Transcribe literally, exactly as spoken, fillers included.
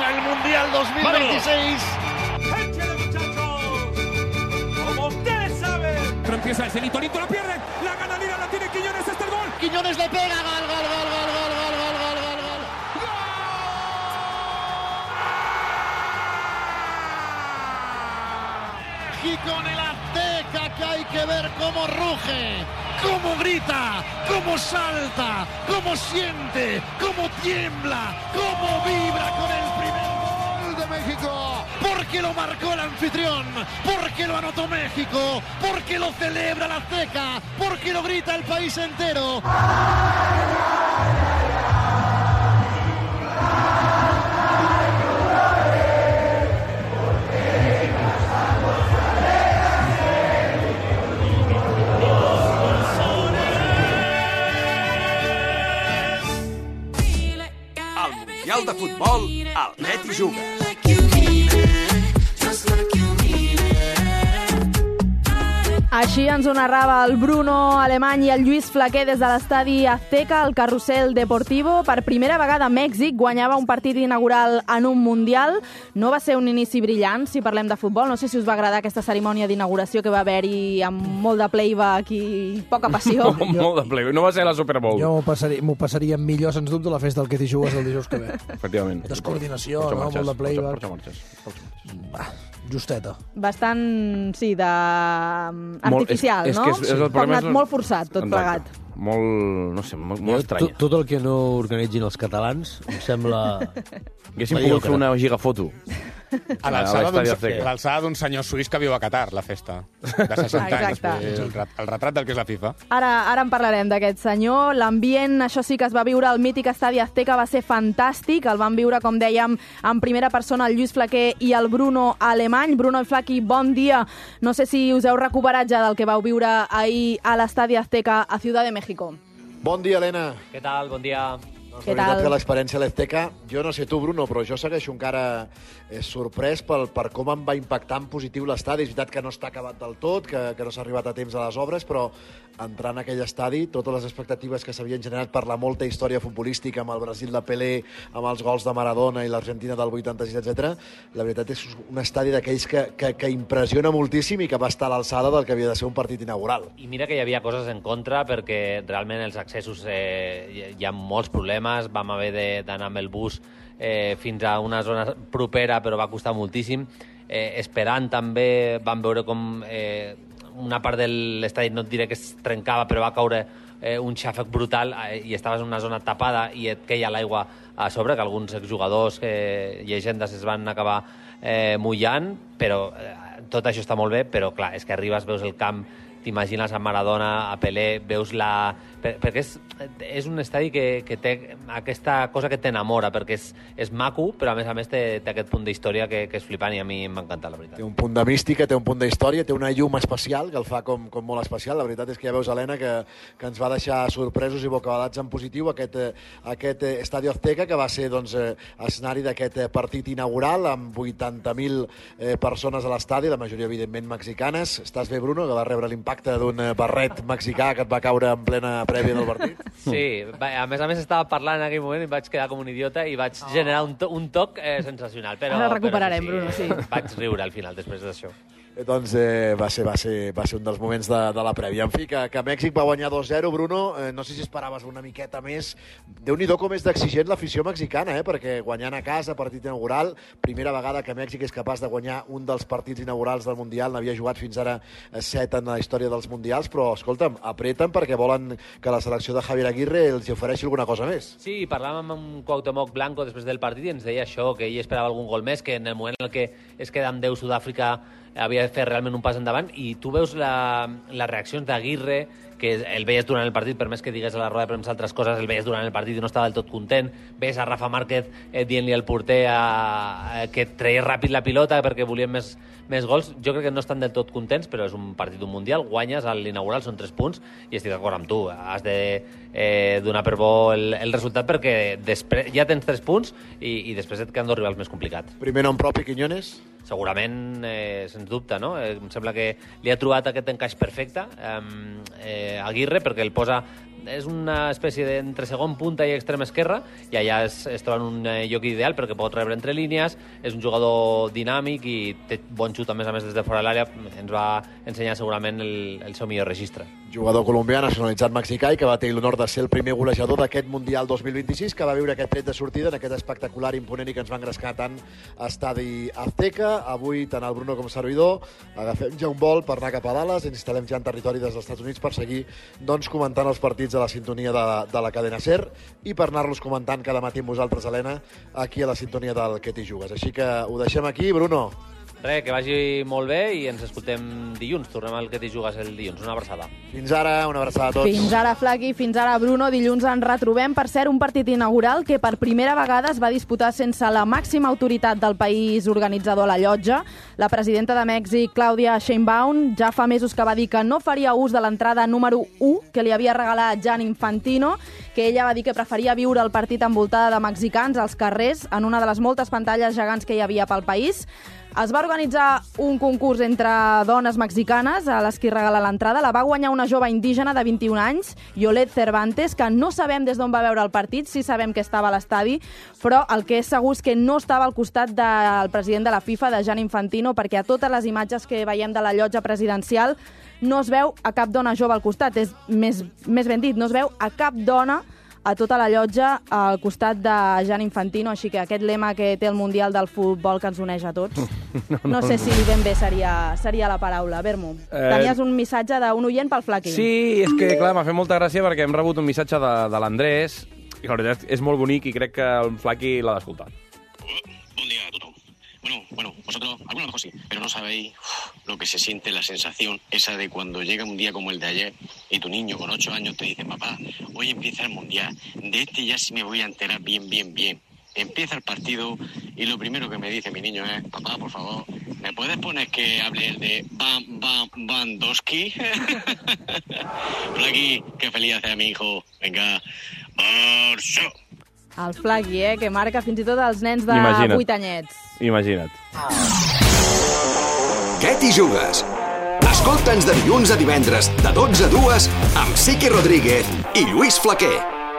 FIFA el Mundial dos mil veintiséis. Como ustedes saben. Pero empieza el Celito, Lito lo pierde. La gana Lira, la tiene Quiñones, este el gol. Quiñones le pega, gol, gol, gol, gol, gol, gol, gol, gol, gol, gol. Y con el Azteca que hay que ver cómo ruge, cómo grita, cómo salta, cómo siente, cómo tiembla, cómo vibra con el primer gol de México. Porque lo marcó el anfitrión, porque lo anotó México, porque lo celebra el Azteca, porque lo grita el país entero. Mundial de Futbol, al Net i Juga. Així ens ho narrava el Bruno Alemany i el Lluís Flaquer des de l'estadi Azteca, el Carrusel Deportivo. Per primera vegada Mèxic guanyava un partit inaugural en un Mundial. No va ser un inici brillant, si parlem de futbol. No sé si us va agradar aquesta cerimònia d'inauguració que va haver-hi amb molt de playback i poca passió. Molt de playback. No va ser la Super Bowl. Jo m'ho passaria, m'ho passaria millor, sens dubte, la festa del que t'hi jugues el dijous que ve. Efectivament. Descoordinació, no? Molt de playback. Porta marxes. Va, justeta. Bastant, sí, de... artificial, és, és no? Que és, és el problema, és molt forçat, tot plegat. Molt, no sé, molt, molt estrany. Tot, tot el que no organitzin els catalans em sembla... Haguéssim pogut fer una gigafoto. A l'alçada d'un senyor suís que viu a Qatar, la festa. De seixanta anys. El, el retrat del que és la FIFA. Ara, ara en parlarem d'aquest senyor. L'ambient, això sí que es va viure al mític estadi Azteca, va ser fantàstic. El van viure, com dèiem, en primera persona el Lluís Flaquer i el Bruno Alemany. Bruno i Flaqui, bon dia. No sé si us heu recuperat ja del que vau viure ahir a l'estadi Azteca a Ciudad de México. Bon dia, Helena. Què tal? Bon dia. Doncs la veritat que l'experiència a l'Azteca, jo no sé tu, Bruno, però jo segueixo encara eh, sorprès pel, per com em va impactar en positiu l'estadi. És veritat que no està acabat del tot, que, que no s'ha arribat a temps a les obres, però entrar en aquell estadi, totes les expectatives que s'havien generat per la molta història futbolística amb el Brasil de Pelé, amb els gols de Maradona i l'Argentina del vuitanta-sis, etcètera, la veritat és un estadi d'aquells que, que, que impressiona moltíssim i que va estar a l'alçada del que havia de ser un partit inaugural. I mira que hi havia coses en contra perquè realment els accessos eh, hi ha molts problemes, vam haver d'anar amb el bus eh, fins a una zona propera, però va costar moltíssim. Eh, esperant també vam veure com eh, una part de l'estadi, no et diré que es trencava, però va caure eh, un xàfec brutal eh, i estaves en una zona tapada i et queia l'aigua a sobre, que alguns exjugadors eh, i llegendes es van acabar eh, mullant, però eh, tot això està molt bé, però clar, és que arribes, veus el camp, t'imagines a Maradona, a Pelé, veus la... Per, perquè és, és un estadi que, que té aquesta cosa que t'enamora, perquè és, és maco, però a més a més té, té aquest punt d'història que, que és flipant i a mi m'ha encantat, la veritat. Té un punt de mística, té un punt d'història, té una llum especial que el fa com, com molt especial. La veritat és que ja veus, Helena, que, que ens va deixar sorpresos i bocabadats en positiu aquest, aquest Estadio Azteca, que va ser doncs, escenari d'aquest partit inaugural amb vuitanta mil eh, persones a l'estadi, la majoria, evidentment, mexicanes. Estàs bé, Bruno, que va rebre l'impacte d'un barret mexicà que et va caure en plena prèvia del partit? Sí, a més a més estava parlant en aquell moment i vaig quedar com un idiota i vaig oh. generar un, to un toc eh, sensacional. Però, Ara recuperarem, però, sí, sí, Bruno, sí. Vaig riure al final després d'això. Eh, doncs eh, va, ser, va, ser, va ser un dels moments de, de la prèvia. En fi, que, que Mèxic va guanyar dos zero, Bruno. Eh, no sé si esperaves una miqueta més. Déu-n'hi-do com és d'exigent l'afició mexicana, eh? Perquè guanyant a casa, partit inaugural, primera vegada que Mèxic és capaç de guanyar un dels partits inaugurals del Mundial. N'havia jugat fins ara set en la història dels Mundials, però, escolta'm, apreten perquè volen que la selecció de Javier Aguirre els ofereixi alguna cosa més. Sí, parlàvem amb Cuauhtémoc Blanco després del partit i ens deia això, que ell esperava algun gol més, que en el moment en què es queda amb deu Sud-àfrica havia de fer realment un pas endavant, i tu veus la, les reaccions d'Aguirre, que el veies durant el partit, per més que digués a la roda de premsa altres coses, el veies durant el partit i no estava del tot content. Ves a Rafa Márquez eh, dient-li al porter a, a, que treia ràpid la pilota perquè volien més, més gols. Jo crec que no estan del tot contents, però és un partit d'un Mundial, guanyes a l'inaugural, són tres punts, i estic d'acord amb tu. Has de eh, donar per bo el, el resultat perquè després ja tens tres punts i, i després et queden dos rivals més complicats. Primer nom propi, Quiñones? Segurament, eh, sens dubte, no? Eh, em sembla que li ha trobat aquest encaix perfecte eh, eh, Aguirre, perquè el posa és una espècie d'entre segon punta i extrem esquerra, i allà es, es troba en un lloc ideal perquè pot rebre entre línies, és un jugador dinàmic i té bon xut, a més a més, des de fora de l'àrea. Ens va ensenyar segurament el, el seu millor registre. Jugador colombià nacionalitzat mexicà i que va tenir l'honor de ser el primer golejador d'aquest Mundial dos mil vint-i-sis, que va viure aquest tret de sortida en aquest espectacular imponent i que ens va engrescar tant a Estadi Azteca. Avui, tant el Bruno com el servidor, agafem ja un vol per anar cap a Dallas, ens instal·lem ja en territori dels Estats Units per seguir doncs, comentant els partits de la sintonia de, de la cadena SER i per anar-los comentant cada matí amb vosaltres, Helena, aquí a la sintonia del Que t'hi jugues. Així que ho deixem aquí, Bruno. Res, que vagi molt bé i ens escoltem dilluns. Tornem al Que t'hi jugues el dilluns. Una abraçada. Fins ara, una abraçada a tots. Fins ara, Flaqui, fins ara, Bruno. Dilluns ens retrobem. Per cert, un partit inaugural que per primera vegada es va disputar sense la màxima autoritat del país organitzador a la llotja. La presidenta de Mèxic, Claudia Sheinbaum, ja fa mesos que va dir que no faria ús de l'entrada número u que li havia regalat Gianni Infantino, que ella va dir que preferia viure el partit envoltada de mexicans als carrers en una de les moltes pantalles gegants que hi havia pel país. Es va organitzar un concurs entre dones mexicanes a les qui regala l'entrada. La va guanyar una jove indígena de vint-i-un anys, Yolet Cervantes, que no sabem des d'on va veure el partit, sí sabem que estava a l'estadi, però el que és segur és que no estava al costat del president de la FIFA, de Gianni Infantino, perquè a totes les imatges que veiem de la llotja presidencial no es veu a cap dona jove al costat. És més, més ben dit, no es veu a cap dona a tota la llotja al costat de Gianni Infantino, així que aquest lema que té el Mundial del Futbol que ens uneix a tots, no, no, no sé si ben bé seria, seria la paraula. Bermu, eh... tenies un missatge d'un oient pel Flaqui. Sí, és que clar, m'ha fet molta gràcia perquè hem rebut un missatge de, de l'Andrés i la veritat és molt bonic i crec que el Flaqui l'ha d'escoltar. Buen día a todos. Bueno, bueno, vosotros, algunos a lo mejor sí, pero no sabéis uf, lo que se siente, la sensación esa de cuando llega un día como el de ayer y tu niño con ocho años te dice, papá, hoy empieza el Mundial, de este ya sí me voy a enterar bien, bien, bien. Empieza el partido y lo primero que me dice mi niño es, papá, por favor, ¿me puedes poner que hable el de Bam, Bam, Bandowski? Por aquí, qué feliz hace a mi hijo. Venga, Barça. El Flaqui, eh, que marca fins i tot els nens de vuit anyets. Imagina't. Què t'hi jugues? Escolta'ns de dilluns a divendres, de dotze a dues, amb Sique Rodríguez i Lluís Flaquer.